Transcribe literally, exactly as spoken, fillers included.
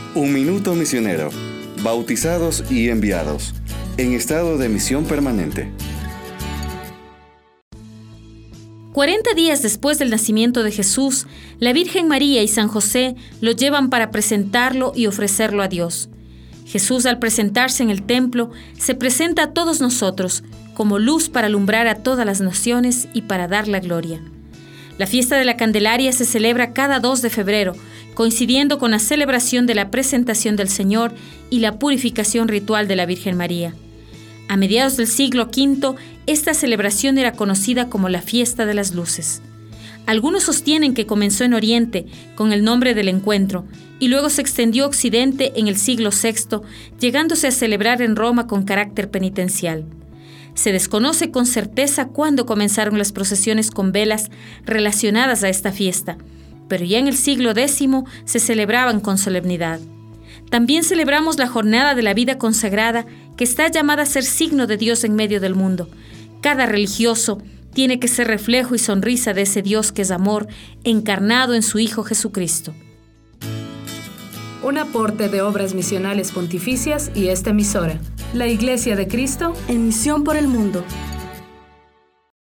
Un minuto misionero. Bautizados y enviados. En estado de misión permanente. Cuarenta días después del nacimiento de Jesús, la Virgen María y San José lo llevan para presentarlo y ofrecerlo a Dios. Jesús, al presentarse en el templo, se presenta a todos nosotros como luz para alumbrar a todas las naciones y para dar la gloria. La fiesta de la Candelaria se celebra cada dos de febrero, coincidiendo con la celebración de la presentación del Señor y la purificación ritual de la Virgen María. A mediados del siglo quinto, esta celebración era conocida como la Fiesta de las Luces. Algunos sostienen que comenzó en Oriente con el nombre del Encuentro y luego se extendió a Occidente en el siglo sexto, llegándose a celebrar en Roma con carácter penitencial. Se desconoce con certeza cuándo comenzaron las procesiones con velas relacionadas a esta fiesta, pero ya en el siglo décimo se celebraban con solemnidad. También celebramos la jornada de la vida consagrada, que está llamada a ser signo de Dios en medio del mundo. Cada religioso tiene que ser reflejo y sonrisa de ese Dios que es amor, encarnado en su Hijo Jesucristo. Un aporte de Obras Misionales Pontificias y esta emisora, la Iglesia de Cristo, en misión por el mundo.